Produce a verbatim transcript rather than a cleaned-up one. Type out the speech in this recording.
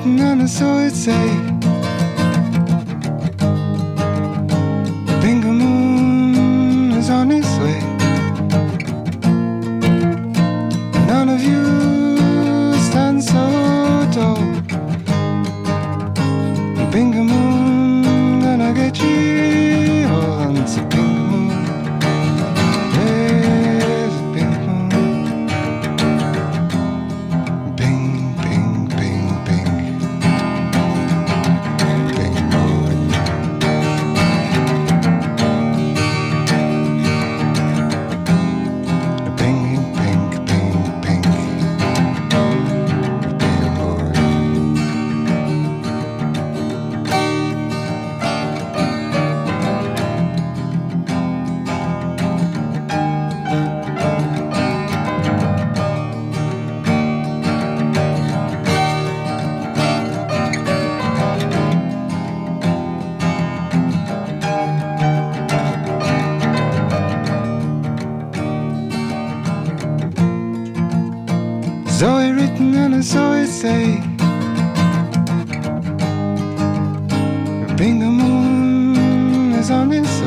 written and so it say. Bingo Moon is on its way. None of you stand so tall. Bingo Moon gonna get you all onto Bingo Moon. There's a Bingo Moon. Bing, bing, bing, bing. Bingo Moon. Bing, bing, bing, bing. Bingo Moon. Zoe written and so it say. Bingo Moon is on its